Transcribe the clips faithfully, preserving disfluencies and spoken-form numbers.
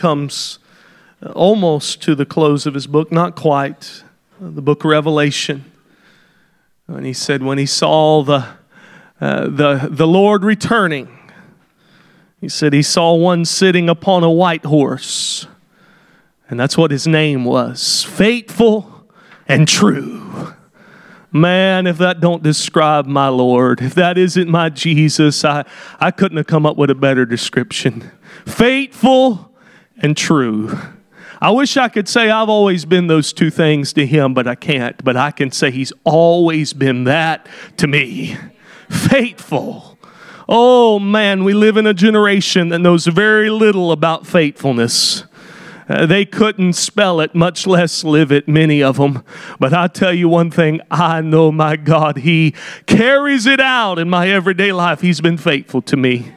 comes almost to the close of his book, not quite, the book of Revelation. And he said when he saw the, uh, the, the Lord returning, he said he saw one sitting upon a white horse. And that's what his name was, Faithful and True. Man, if that don't describe my Lord, if that isn't my Jesus, I, I couldn't have come up with a better description. Faithful and true. I wish I could say I've always been those two things to him, but I can't. But I can say he's always been that to me. Faithful. Oh man, we live in a generation that knows very little about faithfulness. Uh, they couldn't spell it, much less live it, many of them. But I tell you one thing, I know my God, he carries it out in my everyday life. He's been faithful to me.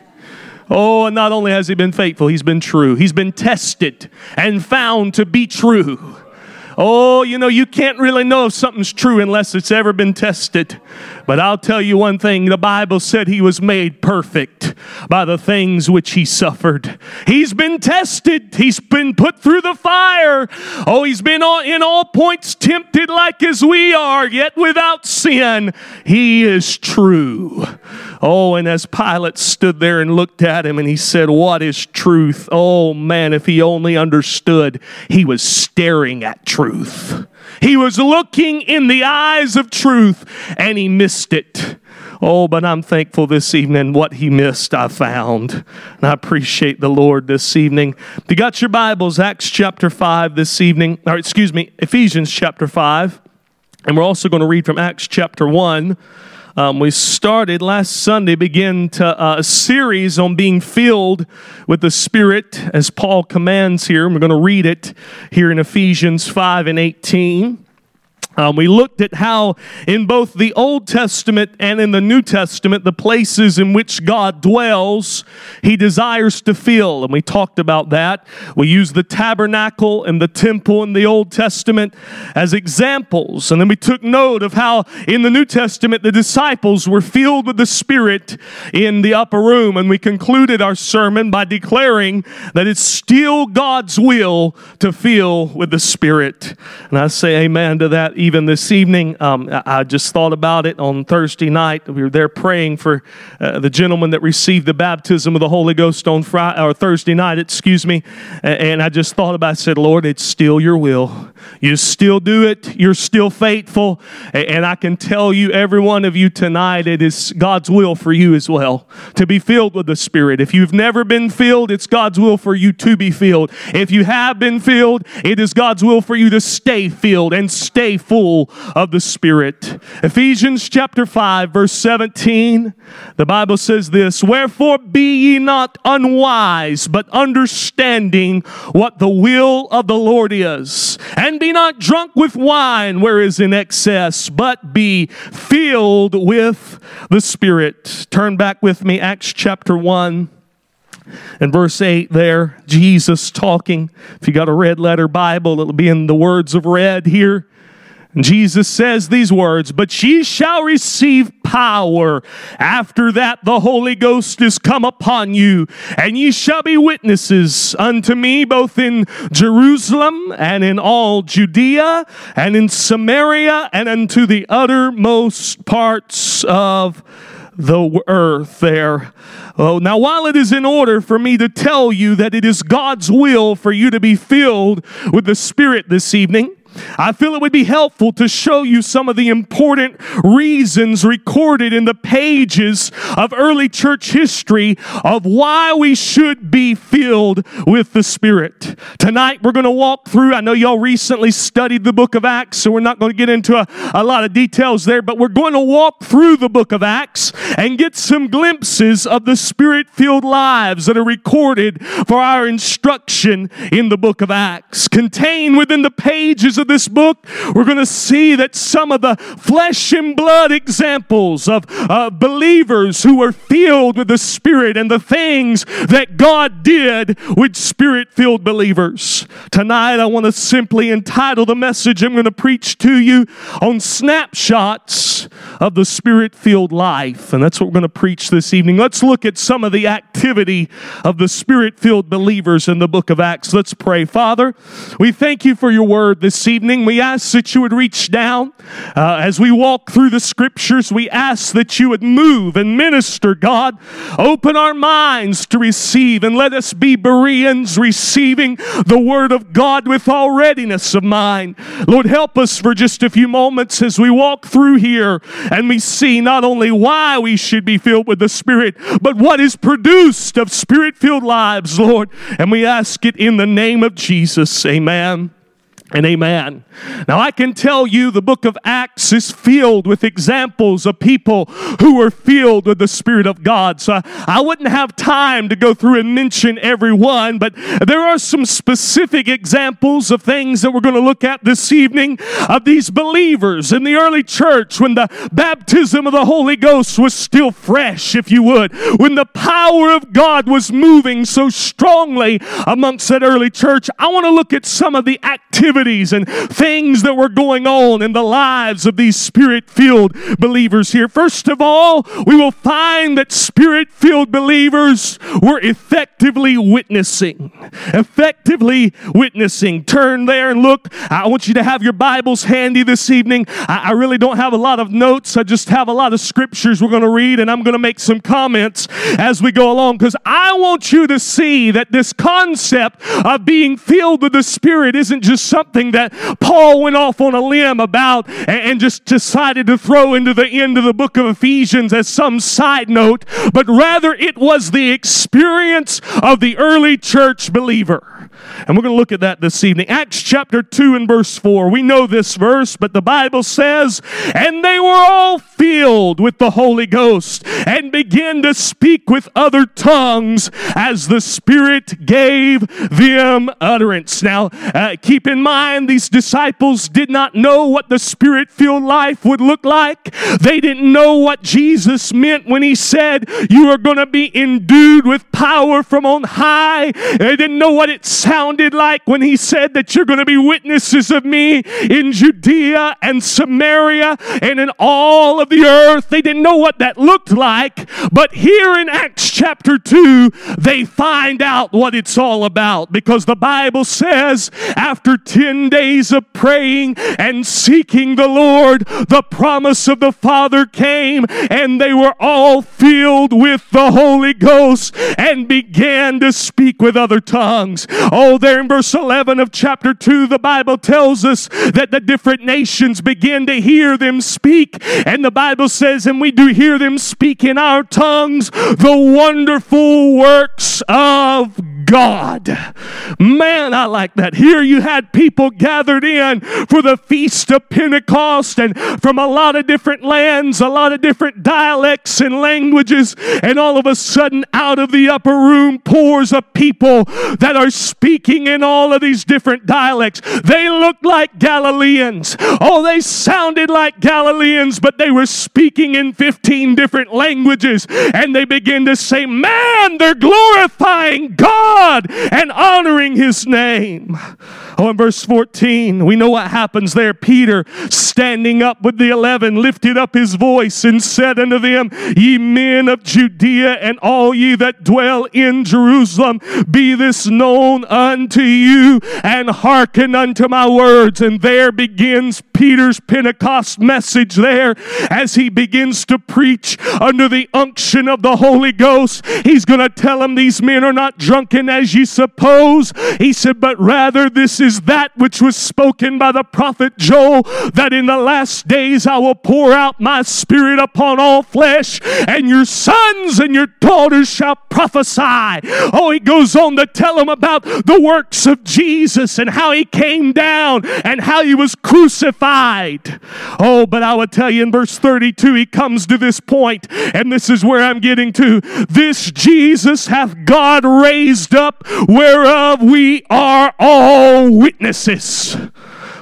Oh, and not only has he been faithful, he's been true. He's been tested and found to be true. Oh, you know, you can't really know if something's true unless it's ever been tested. But I'll tell you one thing, the Bible said he was made perfect by the things which he suffered. He's been tested. He's been put through the fire. Oh, he's been in all points tempted like as we are, yet without sin. He is true. Oh, and as Pilate stood there and looked at him and he said, what is truth? Oh man, if he only understood, he was staring at truth. He was looking in the eyes of truth and he missed it. Oh, but I'm thankful this evening what he missed I found. And I appreciate the Lord this evening. If you got your Bibles, Acts chapter five this evening, or excuse me, Ephesians chapter five. And we're also going to read from Acts chapter one. Um, we started last Sunday, began to, uh, a series on being filled with the Spirit as Paul commands here. We're going to read it here in Ephesians five and eighteen. Um, we looked at how in both the Old Testament and in the New Testament, the places in which God dwells, he desires to fill. And we talked about that. We used the tabernacle and the temple in the Old Testament as examples. And then we took note of how in the New Testament, the disciples were filled with the Spirit in the upper room. And we concluded our sermon by declaring that it's still God's will to fill with the Spirit. And I say amen to that. Even this evening, um, I just thought about it on Thursday night. We were there praying for uh, the gentleman that received the baptism of the Holy Ghost on Friday or Thursday night, excuse me. And I just thought about it. I said, Lord, it's still your will. You still do it. You're still faithful. And I can tell you, every one of you tonight, it is God's will for you as well to be filled with the Spirit. If you've never been filled, it's God's will for you to be filled. If you have been filled, it is God's will for you to stay filled and stay full of the Spirit. Ephesians chapter five, verse seventeen, the Bible says this, wherefore be ye not unwise, but understanding what the will of the Lord is. And be not drunk with wine, where is in excess, but be filled with the Spirit. Turn back with me, Acts chapter one. In verse eight there, Jesus talking. If you got a red letter Bible, it'll be in the words of red here. Jesus says these words, but ye shall receive power. After that the Holy Ghost is come upon you, and ye shall be witnesses unto me both in Jerusalem and in all Judea and in Samaria and unto the uttermost parts of the earth there. Oh, now while it is in order for me to tell you that it is God's will for you to be filled with the Spirit this evening, I feel it would be helpful to show you some of the important reasons recorded in the pages of early church history of why we should be filled with the Spirit. Tonight we're going to walk through, I know y'all recently studied the book of Acts, so we're not going to get into a, a lot of details there, but we're going to walk through the book of Acts and get some glimpses of the Spirit-filled lives that are recorded for our instruction in the book of Acts. Contained within the pages of of this book, we're going to see that some of the flesh and blood examples of uh, believers who were filled with the Spirit and the things that God did with Spirit-filled believers. Tonight, I want to simply entitle the message I'm going to preach to you on snapshots of the Spirit-filled life. And that's what we're going to preach this evening. Let's look at some of the activity of the Spirit-filled believers in the book of Acts. Let's pray. Father, we thank you for your word this evening. We ask that you would reach down uh, as we walk through the scriptures. We ask that you would move and minister, God. Open our minds to receive, and let us be Bereans receiving the word of God with all readiness of mind. Lord, help us for just a few moments as we walk through here and we see not only why we should be filled with the Spirit, but what is produced of Spirit-filled lives, Lord. And we ask it in the name of Jesus. Amen. And amen. Now I can tell you the book of Acts is filled with examples of people who were filled with the Spirit of God. So I wouldn't have time to go through and mention every one, but there are some specific examples of things that we're going to look at this evening of these believers in the early church when the baptism of the Holy Ghost was still fresh, if you would, when the power of God was moving so strongly amongst that early church. I want to look at some of the activities and things that were going on in the lives of these Spirit-filled believers here. First of all, we will find that Spirit-filled believers were effectively witnessing. Effectively witnessing. Turn there and look. I want you to have your Bibles handy this evening. I, I really don't have a lot of notes. I just have a lot of scriptures we're going to read, and I'm going to make some comments as we go along, because I want you to see that this concept of being filled with the Spirit isn't just something that Paul went off on a limb about and just decided to throw into the end of the book of Ephesians as some side note, but rather it was the experience of the early church believer. And we're going to look at that this evening. Acts chapter two and verse four. We know this verse, but the Bible says, "And they were all filled with the Holy Ghost and began to speak with other tongues as the Spirit gave them utterance." Now, uh, keep in mind, these disciples did not know what the Spirit-filled life would look like. They didn't know what Jesus meant when he said, "You are going to be endued with power from on high." They didn't know what it sounded like when he said that you're going to be witnesses of me in Judea and Samaria and in all of the earth. They didn't know what that looked like, but here in Acts chapter two, they find out what it's all about, because the Bible says after ten days of praying and seeking the Lord, the promise of the Father came, and they were all filled with the Holy Ghost and began to speak with other tongues. Oh, there in verse eleven of chapter two, the Bible tells us that the different nations begin to hear them speak. And the Bible says, "And we do hear them speak in our tongues the wonderful works of God." Man, I like that. Here you had people gathered in for the Feast of Pentecost, and from a lot of different lands, a lot of different dialects and languages, and all of a sudden out of the upper room pours a people that are speaking in all of these different dialects. They looked like Galileans. Oh, they sounded like Galileans, but they were speaking in fifteen different languages, and they begin to say, "Man, they're glorifying God and honoring his name." Oh, in verse fourteen, we know what happens there. Peter, standing up with the eleven, lifted up his voice and said unto them, "Ye men of Judea, and all ye that dwell in Jerusalem, be this known unto you, and hearken unto my words." And there begins Peter's Pentecost message there as he begins to preach under the unction of the Holy Ghost. He's going to tell them these men are not drunken as ye suppose. He said, but rather this is that which was spoken by the prophet Joel, that in the last days I will pour out my Spirit upon all flesh, and your sons and your daughters shall prophesy. Oh, he goes on to tell them about the works of Jesus and how he came down and how he was crucified. Oh, but I would tell you in verse thirty-two, he comes to this point, and this is where I'm getting to. This Jesus hath God raised up, whereof we are all witnesses.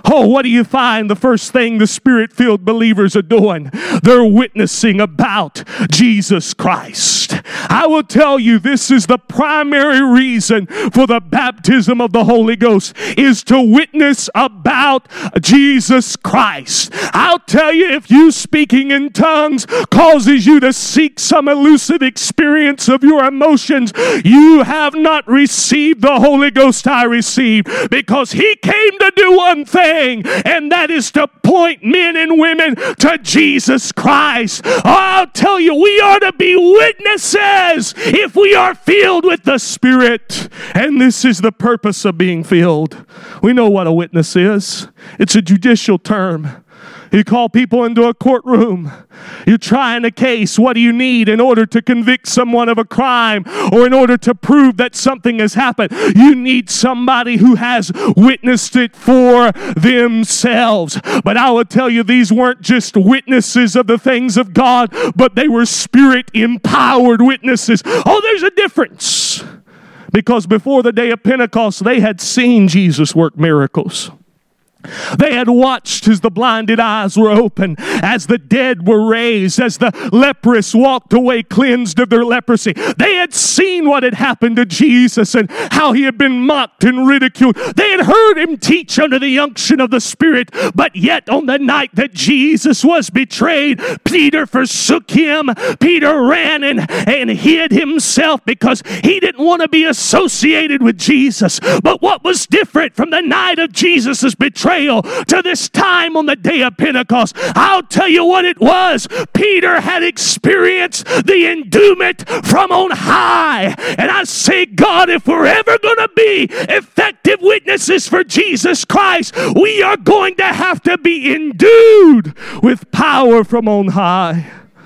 Oh, what do you find? The first thing the Spirit-filled believers are doing, they're witnessing about Jesus Christ. I will tell you, this is the primary reason for the baptism of the Holy Ghost, is to witness about Jesus Christ. I'll tell you, if you speaking in tongues causes you to seek some elusive experience of your emotions, you have not received the Holy Ghost I received, because He came to do one thing, and that is to point men and women to Jesus Christ. Oh, I'll tell you, we are to be witnesses if we are filled with the Spirit. And this is the purpose of being filled. We know what a witness is. It's a judicial term. You call people into a courtroom. You're trying a case. What do you need in order to convict someone of a crime, or in order to prove that something has happened? You need somebody who has witnessed it for themselves. But I will tell you, these weren't just witnesses of the things of God, but they were Spirit-empowered witnesses. Oh, there's a difference. Because before the day of Pentecost, they had seen Jesus work miracles. They had watched as the blinded eyes were opened, as the dead were raised, as the leprous walked away cleansed of their leprosy. They had seen what had happened to Jesus and how He had been mocked and ridiculed. They had heard Him teach under the unction of the Spirit. But yet on the night that Jesus was betrayed, Peter forsook Him. Peter ran and, and hid himself because he didn't want to be associated with Jesus. But what was different from the night of Jesus' betrayal to this time on the day of Pentecost? I'll tell you what it was. Peter had experienced the endowment from on high. And I say, God, if we're ever going to be effective witnesses for Jesus Christ, we are going to have to be endued with power from on high.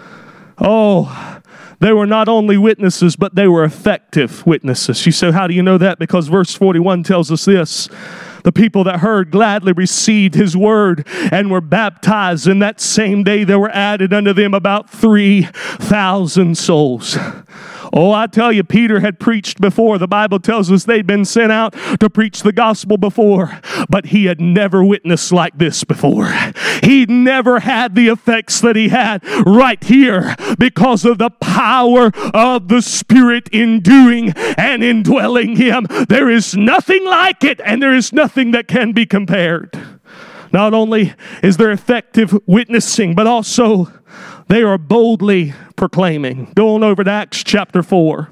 Oh, they were not only witnesses, but they were effective witnesses. You say, how do you know that? Because verse forty-one tells us this. The people that heard gladly received His word and were baptized. And that same day there were added unto them about three thousand souls. Oh, I tell you, Peter had preached before. The Bible tells us they'd been sent out to preach the gospel before. But he had never witnessed like this before. He'd never had the effects that he had right here because of the power of the Spirit enduing and indwelling him. There is nothing like it, and there is nothing that can be compared. Not only is there effective witnessing, but also they are boldly proclaiming. Go on over to Acts chapter four.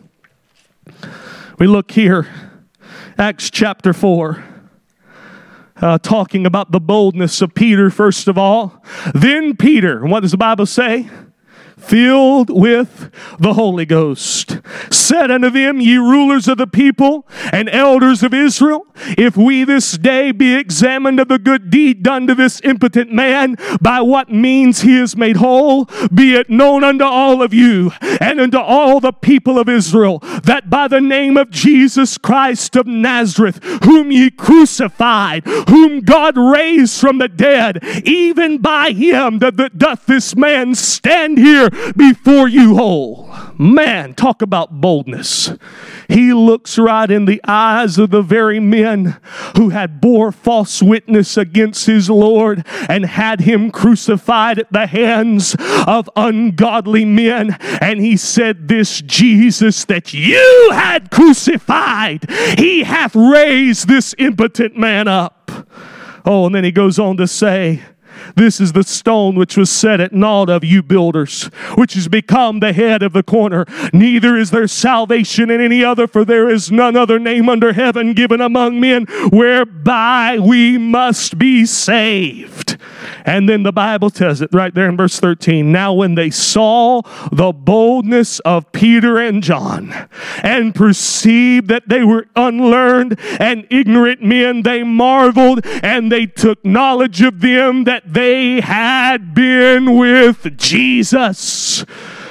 We look here, Acts chapter four, uh, talking about the boldness of Peter first of all. Then Peter, what does the Bible say? Filled with the Holy Ghost, said unto them, ye rulers of the people and elders of Israel, if we this day be examined of the good deed done to this impotent man, by what means he is made whole, be it known unto all of you and unto all the people of Israel, that by the name of Jesus Christ of Nazareth, whom ye crucified, whom God raised from the dead, even by him that, that doth this man stand here before you whole. Man, talk about boldness. He looks right in the eyes of the very men who had bore false witness against his Lord and had him crucified at the hands of ungodly men. And he said, this Jesus that you had crucified, he hath raised this impotent man up. Oh, and then he goes on to say, this is the stone which was set at naught of you builders, which has become the head of the corner. Neither is there salvation in any other, for there is none other name under heaven given among men whereby we must be saved. And then the Bible tells it right there in verse thirteen. Now when they saw the boldness of Peter and John and perceived that they were unlearned and ignorant men, they marveled, and they took knowledge of them that they had been with Jesus.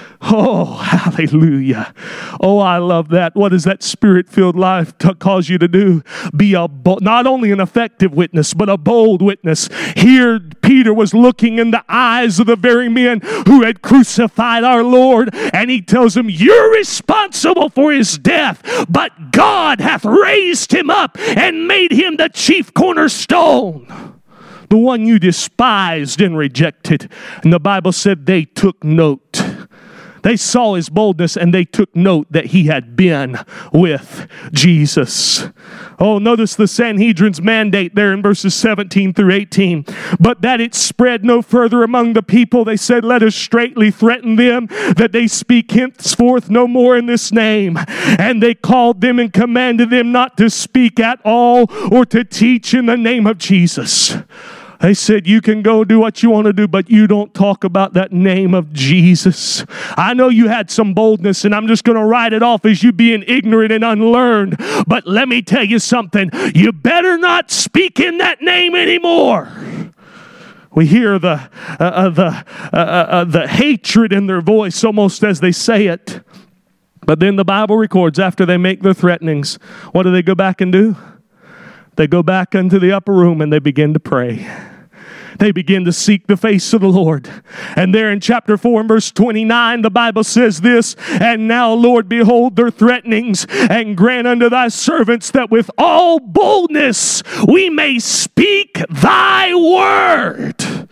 Oh, hallelujah. Oh, I love that. What does that Spirit-filled life t- cause you to do? Be a bo- not only an effective witness, but a bold witness. Here, Peter was looking in the eyes of the very men who had crucified our Lord, and he tells them, you're responsible for his death, but God hath raised him up and made him the chief cornerstone. the one you despised and rejected. And the Bible said they took note. They saw his boldness and they took note that he had been with Jesus. Oh, notice the Sanhedrin's mandate there in verses seventeen through eighteen. But that it spread no further among the people, they said, let us straitly threaten them that they speak henceforth no more in this name. And they called them and commanded them not to speak at all or to teach in the name of Jesus. They said, you can go do what you want to do, but you don't talk about that name of Jesus. I know you had some boldness, and I'm just going to write it off as you being ignorant and unlearned. But let me tell you something. You better not speak in that name anymore. We hear the, uh, uh, the, uh, uh, the hatred in their voice almost as they say it. But then the Bible records after they make their threatenings, what do they go back and do? They go back into the upper room and they begin to pray. They begin to seek the face of the Lord. And there in chapter four and verse twenty-nine, the Bible says this, and now, Lord, behold their threatenings, and grant unto thy servants that with all boldness we may speak thy word.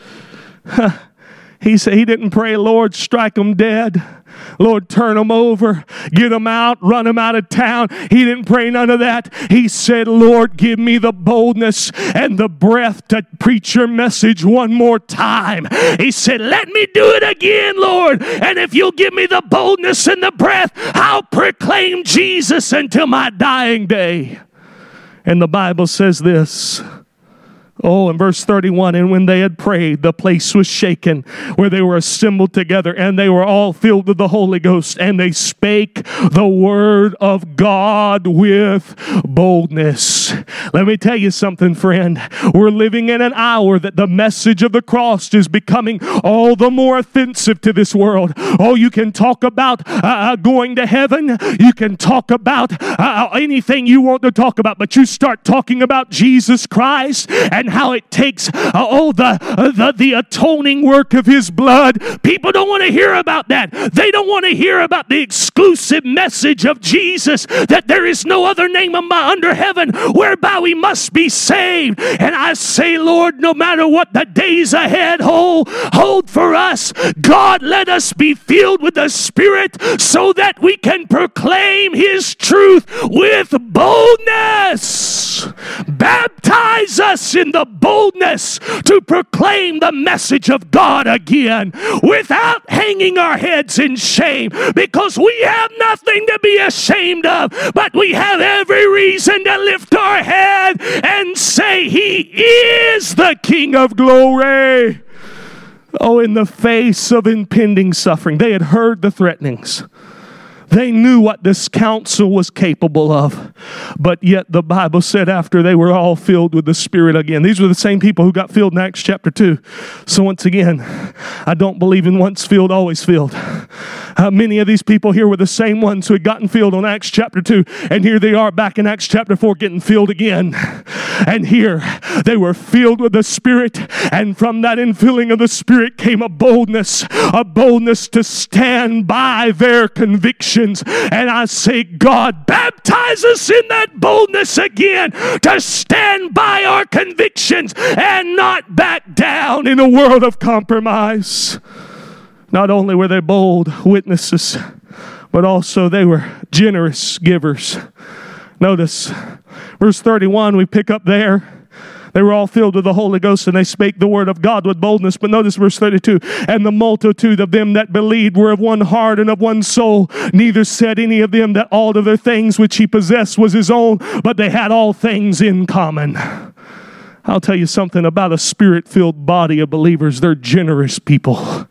He said he didn't pray, Lord, strike them dead. Lord, turn them over, get them out, run them out of town. He didn't pray none of that. He said, Lord, give me the boldness and the breath to preach your message one more time. He said, let me do it again, Lord. And if you'll give me the boldness and the breath, I'll proclaim Jesus until my dying day. And the Bible says this. Oh, in verse thirty-one, and when they had prayed, the place was shaken where they were assembled together, and they were all filled with the Holy Ghost, and they spake the word of God with boldness. Let me tell you something, friend. We're living in an hour that the message of the cross is becoming all the more offensive to this world. Oh, you can talk about uh, going to heaven. You can talk about uh, anything you want to talk about, but you start talking about Jesus Christ and how it takes uh, oh the, uh, the the atoning work of his blood. People don't want to hear about that. They don't want to hear about the exclusive message of Jesus, that there is no other name under heaven whereby we must be saved. And I say, Lord, no matter what the days ahead hold, hold for us, God, let us be filled with the Spirit so that we can proclaim his truth with boldness. Baptize us in the boldness to proclaim the message of God again without hanging our heads in shame, because we have nothing to be ashamed of, but we have every reason to lift our head and say he is the King of glory. Oh, in the face of impending suffering, they had heard the threatenings. They knew what this council was capable of. But yet the Bible said after they were all filled with the Spirit again. These were the same people who got filled in Acts chapter two. So once again, I don't believe in once filled, always filled. Uh, many of these people here were the same ones who had gotten filled on Acts chapter two. And here they are back in Acts chapter four getting filled again. And here they were filled with the Spirit. And from that infilling of the Spirit came a boldness. A boldness to stand by their conviction. And I say, God, baptize us in that boldness again to stand by our convictions and not back down in a world of compromise. Not only were they bold witnesses, but also they were generous givers. Notice verse thirty-one, we pick up there. They were all filled with the Holy Ghost, and they spake the word of God with boldness. But notice verse thirty-two, and the multitude of them that believed were of one heart and of one soul. Neither said any of them that all of their things which he possessed was his own, but they had all things in common. I'll tell you something about a Spirit-filled body of believers. They're generous people.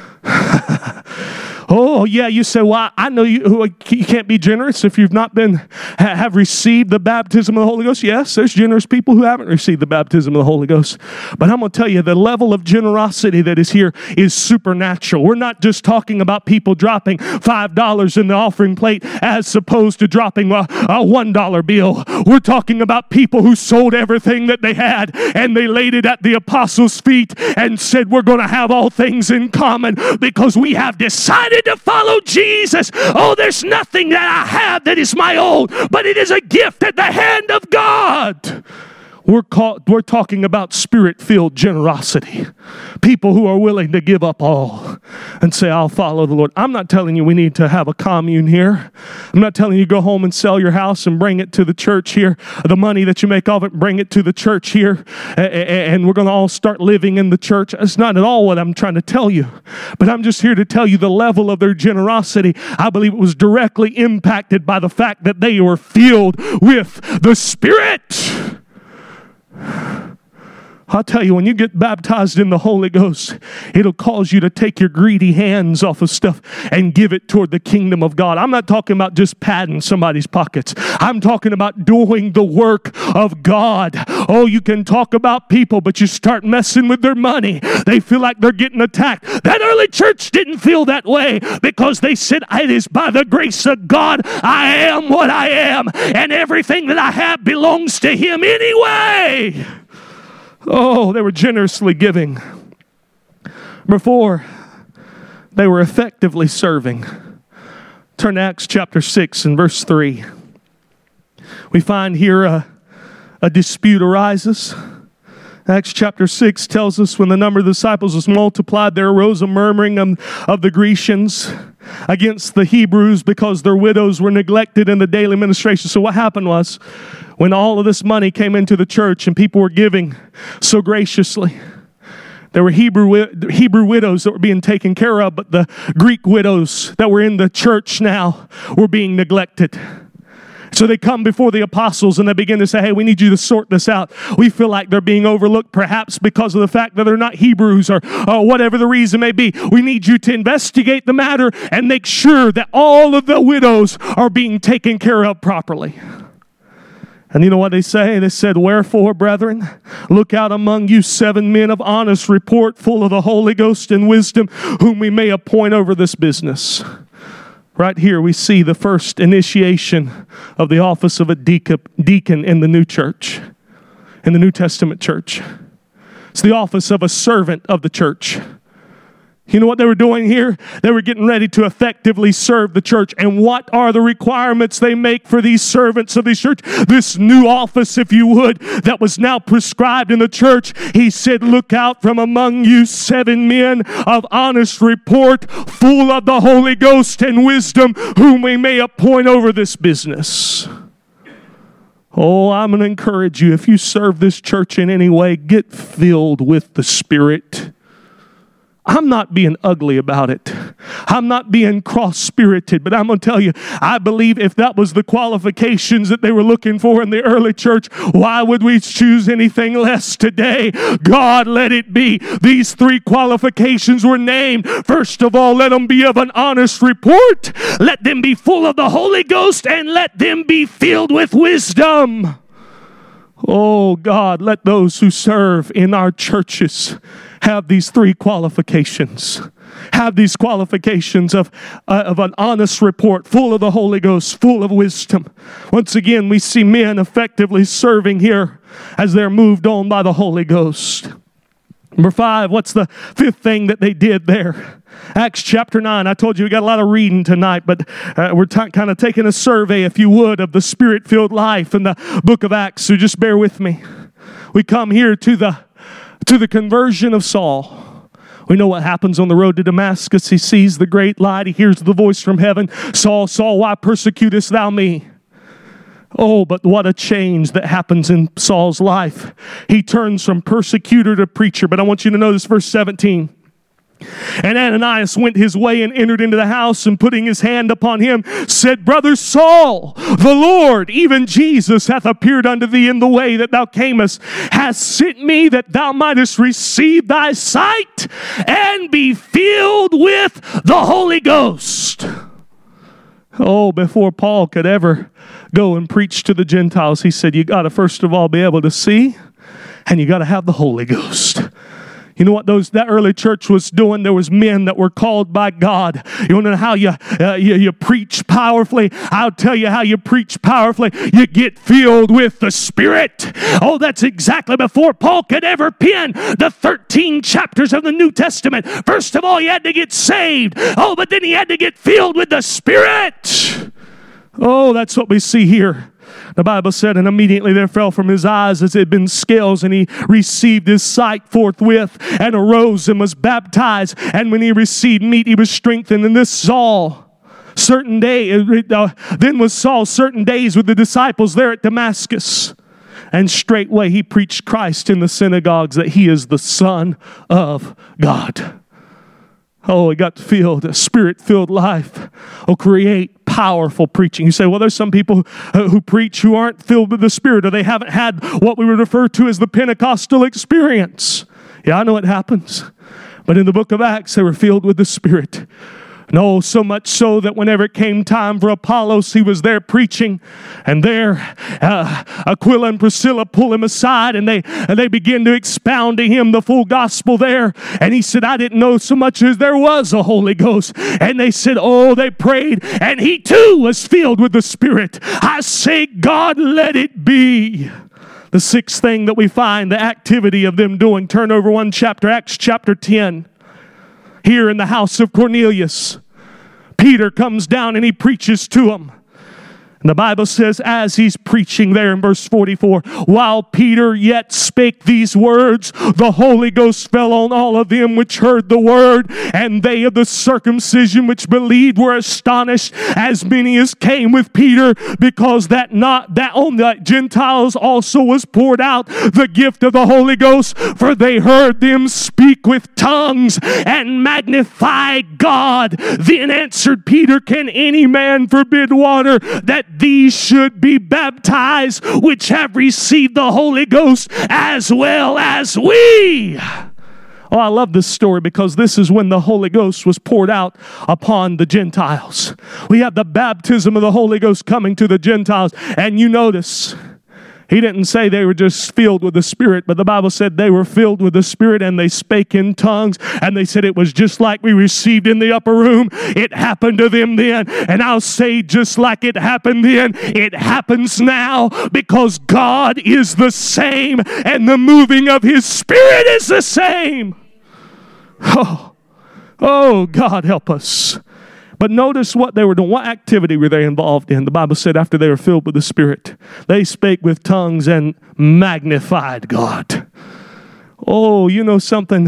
Oh, yeah, you say, well, I know you, you can't be generous if you've not been, have received the baptism of the Holy Ghost. Yes, there's generous people who haven't received the baptism of the Holy Ghost. But I'm going to tell you, the level of generosity that is here is supernatural. We're not just talking about people dropping five dollars in the offering plate as opposed to dropping a, a one dollar bill. We're talking about people who sold everything that they had and they laid it at the apostles' feet and said, we're going to have all things in common because we have decided to follow Jesus. Oh, there's nothing that I have that is my own, but it is a gift at the hand of God. We're, caught, we're talking about spirit-filled generosity. People who are willing to give up all and say, I'll follow the Lord. I'm not telling you we need to have a commune here. I'm not telling you go home and sell your house and bring it to the church here. The money that you make off it, bring it to the church here. And we're going to all start living in the church. That's not at all what I'm trying to tell you. But I'm just here to tell you the level of their generosity. I believe it was directly impacted by the fact that they were filled with the Spirit. I'll tell you, when you get baptized in the Holy Ghost, it'll cause you to take your greedy hands off of stuff and give it toward the kingdom of God. I'm not talking about just padding somebody's pockets. I'm talking about doing the work of God. Oh, you can talk about people, but you start messing with their money. They feel like they're getting attacked. That early church didn't feel that way because they said, it is by the grace of God I am what I am, and everything that I have belongs to Him anyway. Oh, they were generously giving. Before, they were effectively serving. Turn to Acts chapter six and verse three. We find here a, a dispute arises. Acts chapter six tells us when the number of the disciples was multiplied, there arose a murmuring of, of the Grecians against the Hebrews because their widows were neglected in the daily ministration. So what happened was, when all of this money came into the church and people were giving so graciously, there were Hebrew, Hebrew widows that were being taken care of, but the Greek widows that were in the church now were being neglected. So they come before the apostles and they begin to say, hey, we need you to sort this out. We feel like they're being overlooked, perhaps because of the fact that they're not Hebrews or, or whatever the reason may be. We need you to investigate the matter and make sure that all of the widows are being taken care of properly. And you know what they say? They said, wherefore, brethren, look out among you seven men of honest report, full of the Holy Ghost and wisdom, whom we may appoint over this business. Right here we see the first initiation of the office of a deacon in the new church, in the New Testament church. It's the office of a servant of the church. You know what they were doing here? They were getting ready to effectively serve the church. And what are the requirements they make for these servants of this church? This new office, if you would, that was now prescribed in the church. He said, look out from among you seven men of honest report, full of the Holy Ghost and wisdom, whom we may appoint over this business. Oh, I'm going to encourage you, if you serve this church in any way, get filled with the Spirit. I'm not being ugly about it. I'm not being cross-spirited, but I'm going to tell you, I believe if that was the qualifications that they were looking for in the early church, why would we choose anything less today? God, let it be. These three qualifications were named. First of all, let them be of an honest report. Let them be full of the Holy Ghost, and let them be filled with wisdom. Oh, God, let those who serve in our churches have these three qualifications. Have these qualifications of, uh, of an honest report, full of the Holy Ghost, full of wisdom. Once again, we see men effectively serving here as they're moved on by the Holy Ghost. Number five, what's the fifth thing that they did there? Acts chapter nine. I told you we got a lot of reading tonight, but uh, we're t- kind of taking a survey, if you would, of the Spirit-filled life in the book of Acts. So just bear with me. We come here to the to the conversion of Saul. We know what happens on the road to Damascus. He sees the great light. He hears the voice from heaven. Saul, Saul, why persecutest thou me? Oh, but what a change that happens in Saul's life. He turns from persecutor to preacher. But I want you to notice verse seventeen. And Ananias went his way and entered into the house, and putting his hand upon him, said, Brother Saul, the Lord, even Jesus, hath appeared unto thee in the way that thou camest, hath sent me that thou mightest receive thy sight and be filled with the Holy Ghost. Oh, before Paul could ever go and preach to the Gentiles, he said, you got to first of all be able to see, and you got to have the Holy Ghost. You know what those that early church was doing? There was men that were called by God. You want to know how you, uh, you you preach powerfully? I'll tell you how you preach powerfully. You get filled with the Spirit. Oh, that's exactly before Paul could ever pen the thirteen chapters of the New Testament. First of all, he had to get saved. Oh, but then he had to get filled with the Spirit. Oh, that's what we see here. The Bible said, and immediately there fell from his eyes as it had been scales, and he received his sight forthwith, and arose and was baptized. And when he received meat, he was strengthened. And this Saul, certain day, uh, then was Saul certain days with the disciples there at Damascus. And straightway he preached Christ in the synagogues, that he is the Son of God. Oh, he got filled. A spirit-filled life will create powerful preaching. You say, well, there's some people uh, who preach who aren't filled with the Spirit, or they haven't had what we would refer to as the Pentecostal experience. Yeah, I know it happens. But in the book of Acts, they were filled with the Spirit. No, so much so that whenever it came time for Apollos, he was there preaching, and there uh, Aquila and Priscilla pull him aside, and they and they begin to expound to him the full gospel there. And he said, I didn't know so much as there was a Holy Ghost. And they said, oh, they prayed, and he too was filled with the Spirit. I say, God, let it be. The sixth thing that we find, the activity of them doing, turn over one chapter, Acts chapter ten. Here in the house of Cornelius, Peter comes down and he preaches to them. And the Bible says, as he's preaching there in verse forty-four, while Peter yet spake these words, the Holy Ghost fell on all of them which heard the word, and they of the circumcision which believed were astonished, as many as came with Peter, because that not that on the Gentiles also was poured out the gift of the Holy Ghost, for they heard them speak with tongues and magnify God. Then answered Peter, can any man forbid water that these should be baptized, which have received the Holy Ghost as well as we? Oh, I love this story because this is when the Holy Ghost was poured out upon the Gentiles. We have the baptism of the Holy Ghost coming to the Gentiles. And you notice, he didn't say they were just filled with the Spirit, but the Bible said they were filled with the Spirit and they spake in tongues. And they said it was just like we received in the upper room. It happened to them then. And I'll say just like it happened then, it happens now, because God is the same and the moving of His Spirit is the same. Oh, oh God, help us. But notice what they were doing. What activity were they involved in? The Bible said after they were filled with the Spirit, they spake with tongues and magnified God. Oh, you know something?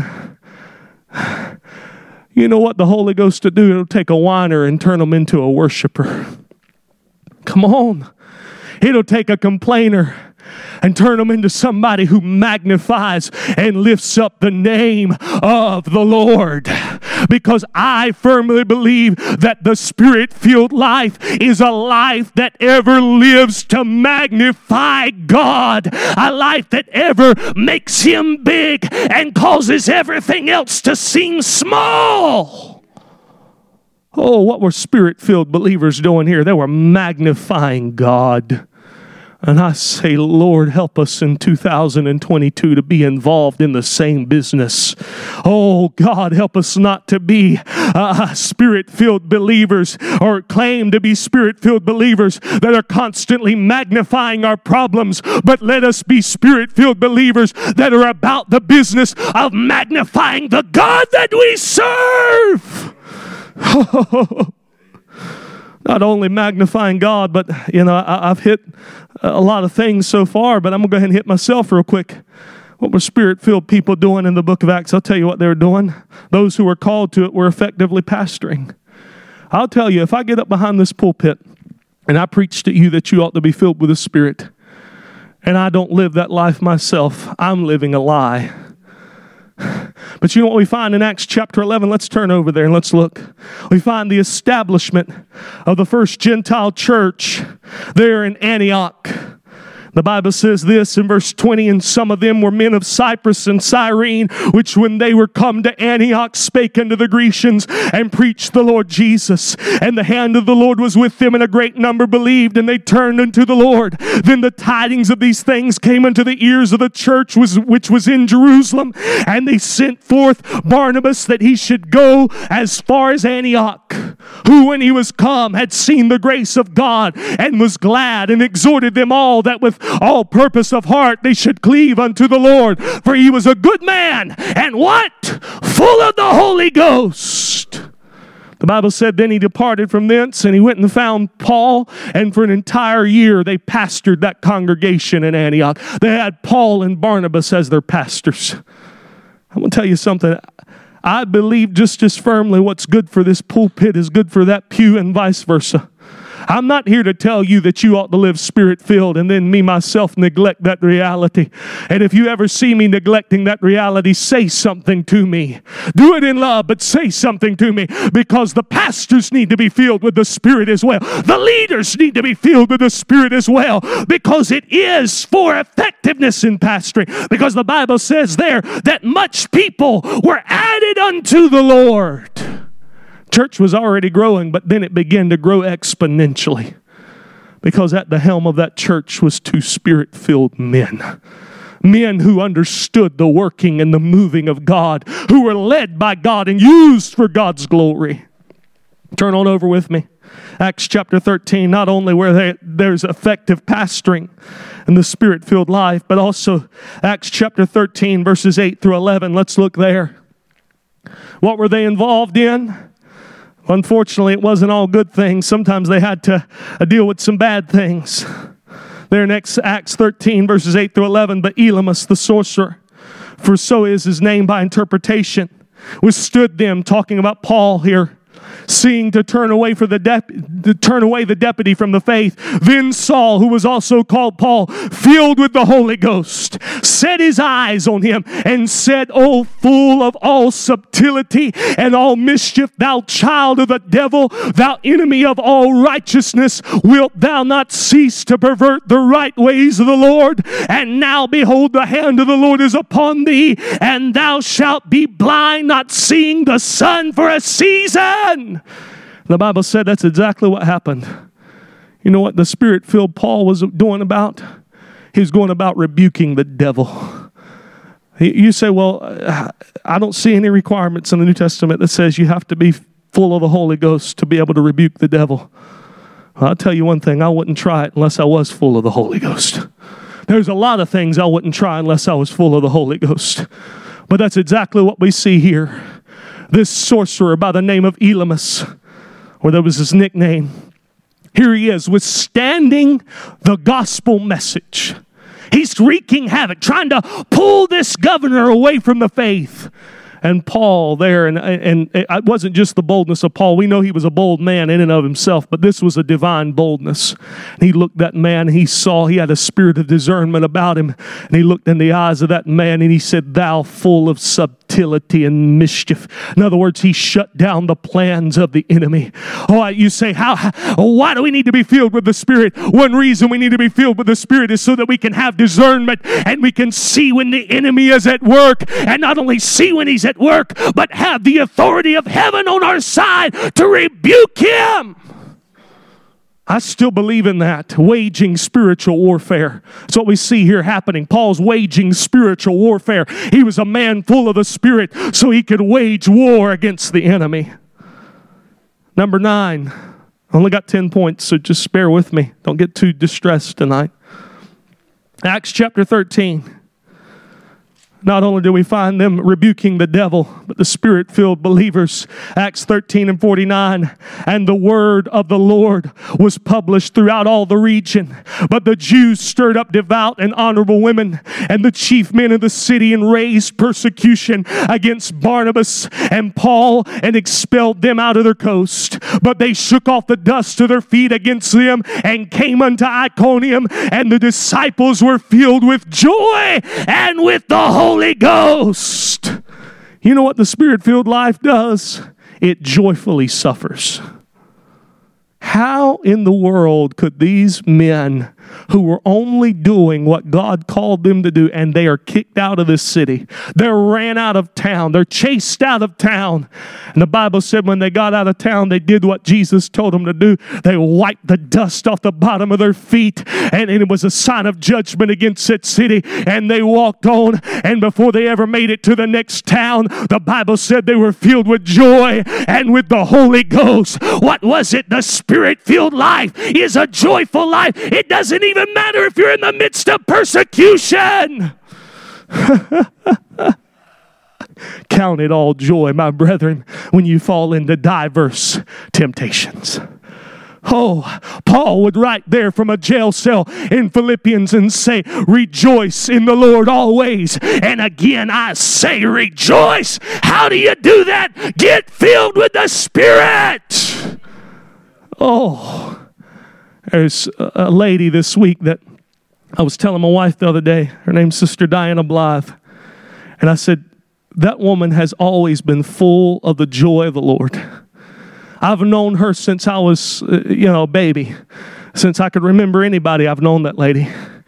You know what the Holy Ghost to do? It'll take a whiner and turn them into a worshiper. Come on. It'll take a complainer and turn them into somebody who magnifies and lifts up the name of the Lord. Because I firmly believe that the Spirit-filled life is a life that ever lives to magnify God. A life that ever makes Him big and causes everything else to seem small. Oh, what were Spirit-filled believers doing here? They were magnifying God. And I say, Lord, help us in two thousand twenty-two to be involved in the same business. Oh, God, help us not to be uh, Spirit-filled believers or claim to be Spirit-filled believers that are constantly magnifying our problems, but let us be Spirit-filled believers that are about the business of magnifying the God that we serve. Not only magnifying God, but, you know, I, I've hit a lot of things so far, but I'm going to go ahead and hit myself real quick. What were Spirit-filled people doing in the book of Acts? I'll tell you what they were doing. Those who were called to it were effectively pastoring. I'll tell you, if I get up behind this pulpit and I preach to you that you ought to be filled with the Spirit, and I don't live that life myself, I'm living a lie. But you know what we find in Acts chapter eleven? Let's turn over there and let's look. We find the establishment of the first Gentile church there in Antioch. The Bible says this in verse twenty, and some of them were men of Cyprus and Cyrene, which when they were come to Antioch spake unto the Grecians and preached the Lord Jesus. And the hand of the Lord was with them, and a great number believed, and they turned unto the Lord. Then the tidings of these things came unto the ears of the church was, which was in Jerusalem, and they sent forth Barnabas that he should go as far as Antioch, who when he was come had seen the grace of God and was glad, and exhorted them all that with all purpose of heart they should cleave unto the Lord. For he was a good man, and what? Full of the Holy Ghost. The Bible said then he departed from thence and he went and found Paul, and for an entire year they pastored that congregation in Antioch. They had Paul and Barnabas as their pastors. I'm going to tell you something. I believe just as firmly what's good for this pulpit is good for that pew and vice versa. I'm not here to tell you that you ought to live spirit-filled and then me, myself, neglect that reality. And if you ever see me neglecting that reality, say something to me. Do it in love, but say something to me, because the pastors need to be filled with the Spirit as well. The leaders need to be filled with the Spirit as well, because it is for effectiveness in pastoring. Because the Bible says there that much people were added unto the Lord. Church was already growing, but then it began to grow exponentially, because at the helm of that church was two Spirit-filled men. Men who understood the working and the moving of God, who were led by God and used for God's glory. Turn on over with me. Acts chapter thirteen, not only where they, there's effective pastoring and the Spirit-filled life, but also Acts chapter thirteen, verses eight through eleven. Let's look there. What were they involved in? Unfortunately, it wasn't all good things. Sometimes they had to uh, deal with some bad things. There in Acts thirteen, verses eight through eleven, but Elymas the sorcerer, for so is his name by interpretation, withstood them, talking about Paul here, seeing to turn away for the dep- to turn away the deputy from the faith. Then Saul, who was also called Paul, filled with the Holy Ghost, set his eyes on him and said, O full of all subtlety and all mischief, thou child of the devil, thou enemy of all righteousness, wilt thou not cease to pervert the right ways of the Lord? And now behold, the hand of the Lord is upon thee, and thou shalt be blind, not seeing the sun for a season. The Bible said that's exactly what happened. You know what the Spirit-filled Paul was doing about? He was going about rebuking the devil. You say, well, I don't see any requirements in the New Testament that says you have to be full of the Holy Ghost to be able to rebuke the devil. Well, I'll tell you one thing, I wouldn't try it unless I was full of the Holy Ghost. There's a lot of things I wouldn't try unless I was full of the Holy Ghost. But that's exactly what we see here. This sorcerer by the name of Elymas, or that was his nickname, here he is withstanding the gospel message. He's wreaking havoc, trying to pull this governor away from the faith. And Paul there, and, and it wasn't just the boldness of Paul. We know he was a bold man in and of himself, but this was a divine boldness. And he looked at that man, and he saw he had a spirit of discernment about him. And he looked in the eyes of that man, and he said, thou full of subtlety and mischief. In other words, he shut down the plans of the enemy. Oh, you say, how, how? Why do we need to be filled with the Spirit? One reason we need to be filled with the Spirit is so that we can have discernment, and we can see when the enemy is at work, and not only see when he's at work, but have the authority of heaven on our side to rebuke him. I still believe in that, waging spiritual warfare. That's what we see here happening. Paul's waging spiritual warfare. He was a man full of the Spirit, so he could wage war against the enemy. Number nine. I only got ten points, so just bear with me. Don't get too distressed tonight. Acts chapter thirteen. Not only do we find them rebuking the devil, but the Spirit-filled believers. Acts thirteen and forty-nine. And the word of the Lord was published throughout all the region. But the Jews stirred up devout and honorable women and the chief men of the city, and raised persecution against Barnabas and Paul, and expelled them out of their coast. But they shook off the dust of their feet against them and came unto Iconium, and the disciples were filled with joy and with the Holy Holy Ghost. You know what the Spirit-filled life does? It joyfully suffers. How in the world could these men who were only doing what God called them to do, and they are kicked out of this city, they're ran out of town, they're chased out of town, and the Bible said when they got out of town, they did what Jesus told them to do. They wiped the dust off the bottom of their feet, and it was a sign of judgment against that city, and they walked on, and before they ever made it to the next town, the Bible said they were filled with joy and with the Holy Ghost. What was it? The Spirit-filled life is a joyful life. It doesn't even matter if you're in the midst of persecution. Count it all joy, my brethren, when you fall into diverse temptations. Oh, Paul would write there from a jail cell in Philippians and say, rejoice in the Lord always. And again, I say rejoice. How do you do that? Get filled with the Spirit. Oh, there's a lady this week that I was telling my wife the other day. Her name's Sister Diana Blythe. And I said, that woman has always been full of the joy of the Lord. I've known her since I was, uh, you know, a baby. Since I could remember anybody, I've known that lady.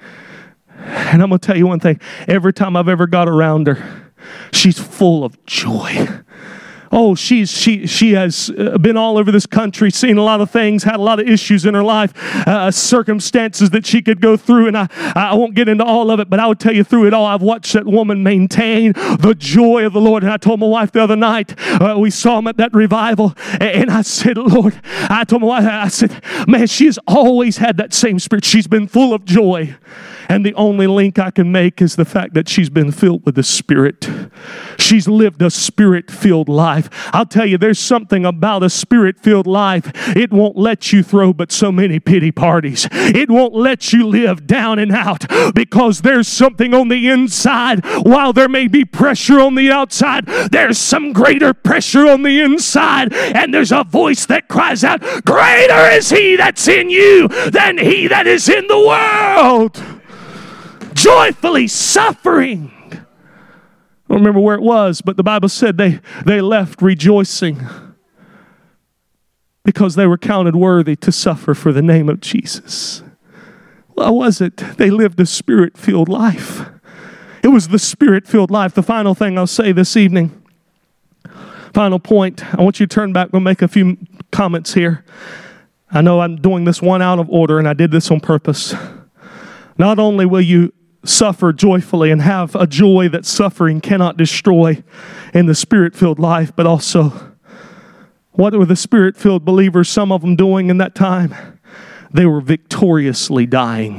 And I'm going to tell you one thing. Every time I've ever got around her, she's full of joy. Oh, she's she she has been all over this country, seen a lot of things, had a lot of issues in her life, uh, circumstances that she could go through, and I, I won't get into all of it, but I would tell you through it all, I've watched that woman maintain the joy of the Lord. And I told my wife the other night, uh, we saw him at that revival, and I said, Lord, I told my wife, I said, man, she has always had that same spirit. She's been full of joy. And the only link I can make is the fact that she's been filled with the Spirit. She's lived a Spirit-filled life. I'll tell you, there's something about a Spirit-filled life. It won't let you throw but so many pity parties. It won't let you live down and out because there's something on the inside. While there may be pressure on the outside, there's some greater pressure on the inside. And there's a voice that cries out, greater is He that's in you than he that is in the world. Joyfully suffering. I don't remember where it was, but the Bible said they, they left rejoicing because they were counted worthy to suffer for the name of Jesus. Well, was it? They lived a Spirit-filled life. It was the Spirit-filled life. The final thing I'll say this evening, final point, I want you to turn back and make a few comments here. I know I'm doing this one out of order, and I did this on purpose. Not only will you suffer joyfully and have a joy that suffering cannot destroy in the Spirit-filled life, but also, what were the Spirit-filled believers, some of them, doing in that time? They were victoriously dying.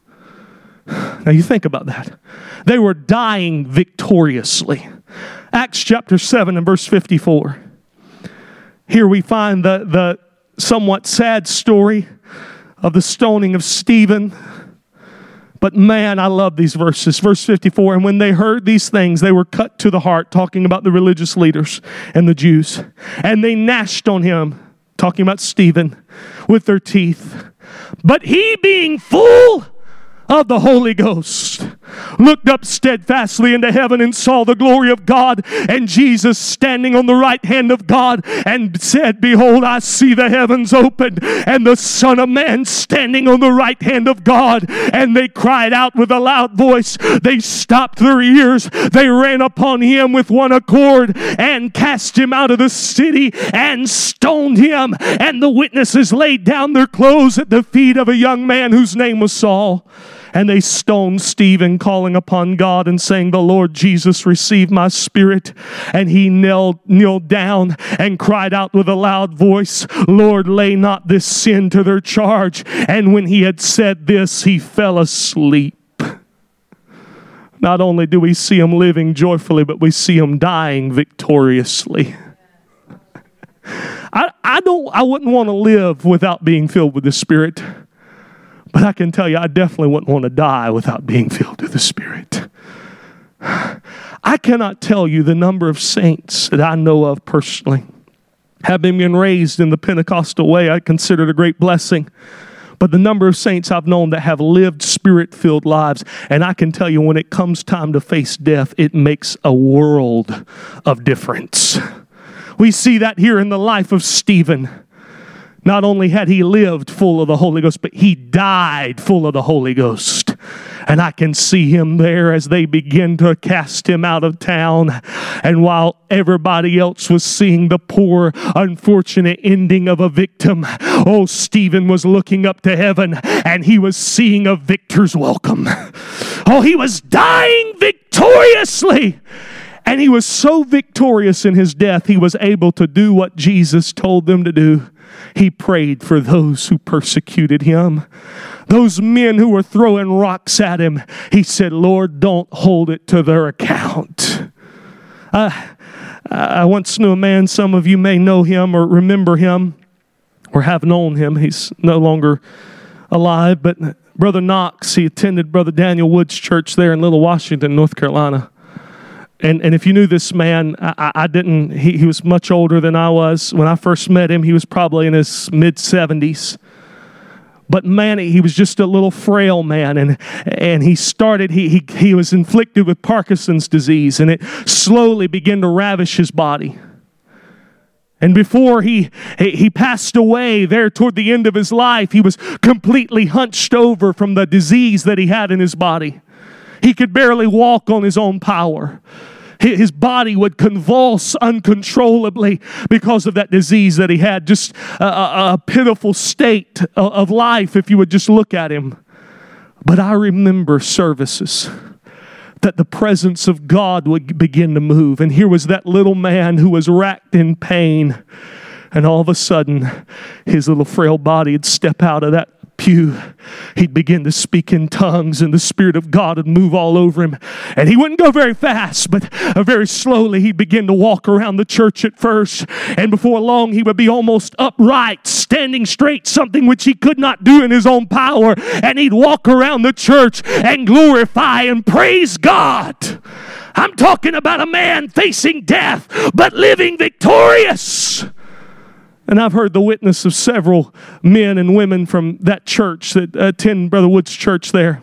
Now you think about that. They were dying victoriously. Acts chapter seven and verse fifty-four. Here we find the, the somewhat sad story of the stoning of Stephen. But man, I love these verses. Verse fifty-four, and when they heard these things, they were cut to the heart, talking about the religious leaders and the Jews. And they gnashed on him, talking about Stephen, with their teeth. But he, being full of the Holy Ghost, looked up steadfastly into heaven and saw the glory of God and Jesus standing on the right hand of God, and said, behold, I see the heavens opened and the Son of Man standing on the right hand of God. And they cried out with a loud voice. They stopped their ears. They ran upon him with one accord and cast him out of the city and stoned him. And the witnesses laid down their clothes at the feet of a young man whose name was Saul. And they stoned Stephen, calling upon God and saying, the Lord Jesus, receive my spirit. And he knelt, kneeled down and cried out with a loud voice, Lord, lay not this sin to their charge. And when he had said this, he fell asleep. Not only do we see him living joyfully, but we see him dying victoriously. I, I don't, I wouldn't want to live without being filled with the Spirit. But I can tell you, I definitely wouldn't want to die without being filled with the Spirit. I cannot tell you the number of saints that I know of personally. Having been raised in the Pentecostal way, I consider it a great blessing. But the number of saints I've known that have lived Spirit-filled lives, and I can tell you when it comes time to face death, it makes a world of difference. We see that here in the life of Stephen. Not only had he lived full of the Holy Ghost, but he died full of the Holy Ghost. And I can see him there as they begin to cast him out of town. And while everybody else was seeing the poor, unfortunate ending of a victim, oh, Stephen was looking up to heaven and he was seeing a victor's welcome. Oh, he was dying victoriously. And he was so victorious in his death, he was able to do what Jesus told them to do. He prayed for those who persecuted him. Those men who were throwing rocks at him, he said, Lord, don't hold it to their account. I, I once knew a man, some of you may know him or remember him or have known him. He's no longer alive, but Brother Knox, he attended Brother Daniel Wood's church there in Little Washington, North Carolina. And and if you knew this man, I, I didn't, he, he was much older than I was. When I first met him, he was probably in his mid-seventies. But man, he was just a little frail man, and and he started, he, he, he was inflicted with Parkinson's disease, and it slowly began to ravish his body. And before he, he passed away there toward the end of his life, he was completely hunched over from the disease that he had in his body. He could barely walk on his own power. His body would convulse uncontrollably because of that disease that he had. Just a, a, a pitiful state of life if you would just look at him. But I remember services that the presence of God would begin to move. And here was that little man who was racked in pain. And all of a sudden, his little frail body would step out of that pew. He'd begin to speak in tongues, and the Spirit of God would move all over him. And he wouldn't go very fast, but very slowly he'd begin to walk around the church at first. And before long, he would be almost upright, standing straight, something which he could not do in his own power. And he'd walk around the church and glorify and praise God. I'm talking about a man facing death, but living victorious. And I've heard the witness of several men and women from that church that attend Brother Wood's church there.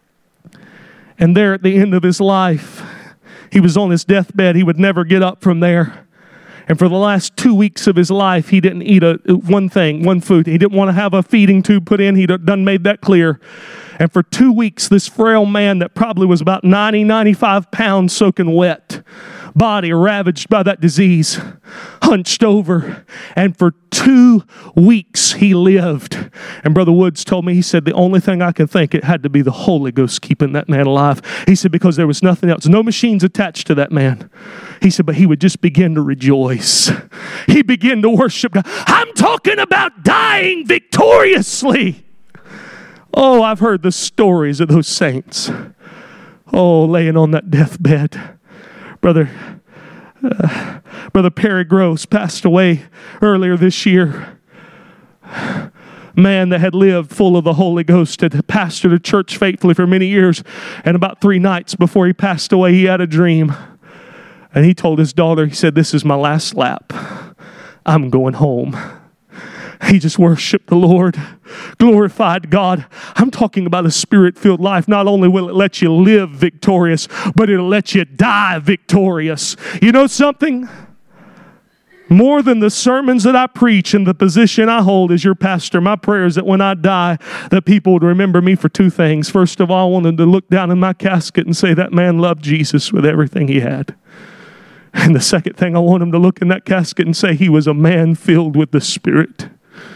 And there at the end of his life, he was on his deathbed. He would never get up from there. And for the last two weeks of his life, he didn't eat a one thing, one food. He didn't want to have a feeding tube put in. He done made that clear. And for two weeks, this frail man that probably was about ninety, ninety-five pounds soaking wet, body ravaged by that disease, hunched over. And for two weeks he lived. And Brother Woods told me, he said, the only thing I can think, it had to be the Holy Ghost keeping that man alive. He said, because there was nothing else. No machines attached to that man. He said, but he would just begin to rejoice. He began to worship God. I'm talking about dying victoriously. Oh, I've heard the stories of those saints. Oh, laying on that deathbed. Brother, uh, Brother Perry Gross passed away earlier this year. Man that had lived full of the Holy Ghost, had pastored a church faithfully for many years. And about three nights before he passed away, he had a dream. And he told his daughter, he said, this is my last lap. I'm going home. He just worshiped the Lord, glorified God. I'm talking about a Spirit-filled life. Not only will it let you live victorious, but it'll let you die victorious. You know something? More than the sermons that I preach and the position I hold as your pastor, my prayer is that when I die, that people would remember me for two things. First of all, I want them to look down in my casket and say, that man loved Jesus with everything he had. And the second thing, I want him to look in that casket and say, he was a man filled with the Spirit.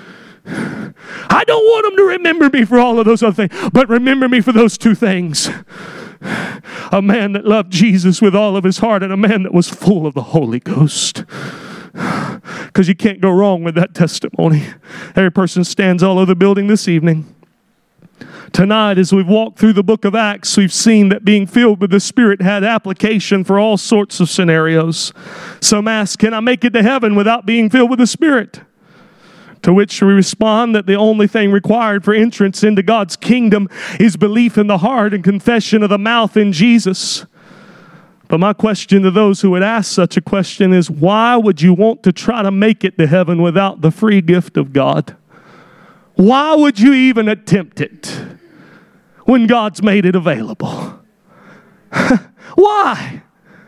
I don't want them to remember me for all of those other things, but remember me for those two things. A man that loved Jesus with all of his heart, and a man that was full of the Holy Ghost. Because you can't go wrong with that testimony. Every person stands all over the building this evening. Tonight, as we've walked through the book of Acts, we've seen that being filled with the Spirit had application for all sorts of scenarios. Some ask, can I make it to heaven without being filled with the Spirit? To which we respond that the only thing required for entrance into God's kingdom is belief in the heart and confession of the mouth in Jesus. But my question to those who would ask such a question is, why would you want to try to make it to heaven without the free gift of God? Why would you even attempt it when God's made it available? Why?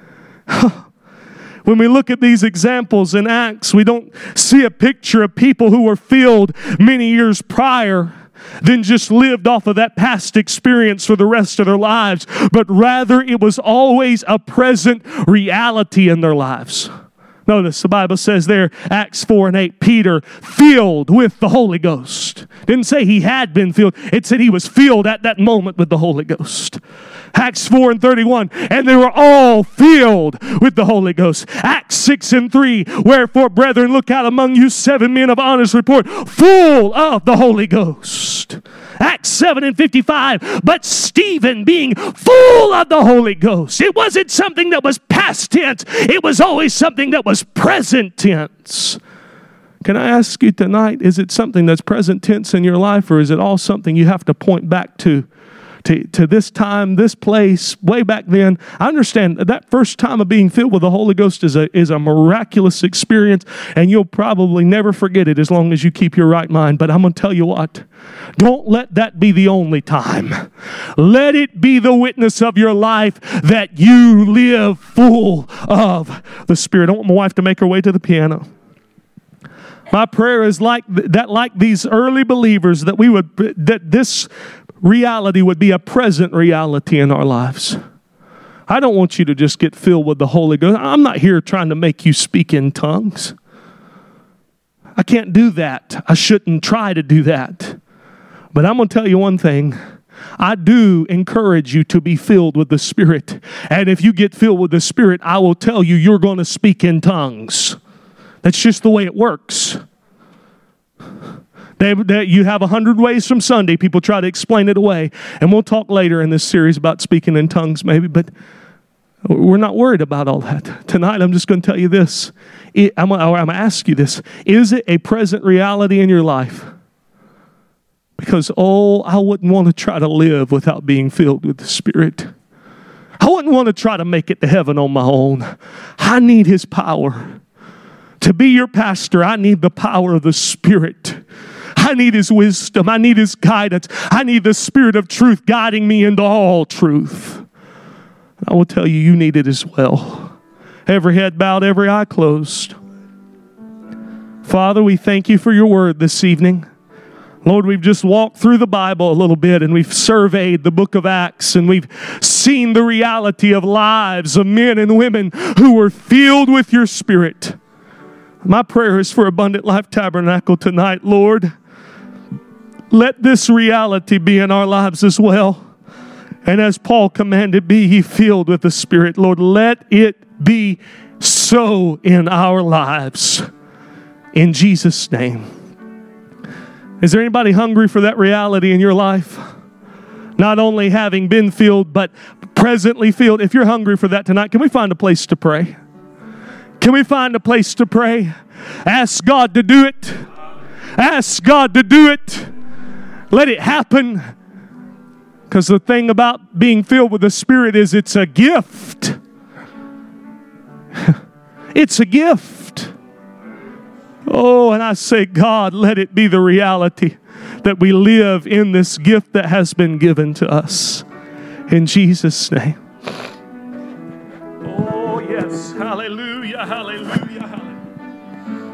When we look at these examples in Acts, we don't see a picture of people who were filled many years prior, then just lived off of that past experience for the rest of their lives, but rather it was always a present reality in their lives. Notice the Bible says there, Acts four and eight, Peter filled with the Holy Ghost. Didn't say he had been filled. It said he was filled at that moment with the Holy Ghost. Acts four and thirty-one, and they were all filled with the Holy Ghost. Acts six and three, wherefore, brethren, look out among you seven men of honest report, full of the Holy Ghost. Acts seven and fifty-five, but Stephen being full of the Holy Ghost. It wasn't something that was past tense. It was always something that was present tense. Can I ask you tonight, is it something that's present tense in your life, or is it all something you have to point back to? To, to this time, this place, way back then? I understand that first time of being filled with the Holy Ghost is a, is a miraculous experience, and you'll probably never forget it as long as you keep your right mind. But I'm going to tell you what, don't let that be the only time. Let it be the witness of your life that you live full of the Spirit. I want my wife to make her way to the piano. My prayer is like that, like these early believers, that we would, that this reality would be a present reality in our lives. I don't want you to just get filled with the Holy Ghost. I'm not here trying to make you speak in tongues. I can't do that. I shouldn't try to do that. But I'm going to tell you one thing. I do encourage you to be filled with the Spirit. And if you get filled with the Spirit, I will tell you you're going to speak in tongues. That's just the way it works. They, they, you have a hundred ways from Sunday. People try to explain it away. And we'll talk later in this series about speaking in tongues maybe. But we're not worried about all that. Tonight I'm just going to tell you this. It, I'm, I'm going to ask you this. Is it a present reality in your life? Because, oh, I wouldn't want to try to live without being filled with the Spirit. I wouldn't want to try to make it to heaven on my own. I need His power. To be your pastor, I need the power of the Spirit. I need His wisdom. I need His guidance. I need the Spirit of truth guiding me into all truth. I will tell you, you need it as well. Every head bowed, every eye closed. Father, we thank you for your word this evening. Lord, we've just walked through the Bible a little bit, and we've surveyed the book of Acts, and we've seen the reality of lives of men and women who were filled with your Spirit. My prayer is for Abundant Life Tabernacle tonight, Lord. Let this reality be in our lives as well. And as Paul commanded, be ye filled with the Spirit. Lord, let it be so in our lives. In Jesus' name. Is there anybody hungry for that reality in your life? Not only having been filled, but presently filled. If you're hungry for that tonight, can we find a place to pray? Can we find a place to pray? Ask God to do it. Ask God to do it. Let it happen. Because the thing about being filled with the Spirit is it's a gift. It's a gift. Oh, and I say, God, let it be the reality that we live in this gift that has been given to us. In Jesus' name. Oh, yes. Hallelujah, hallelujah, hallelujah.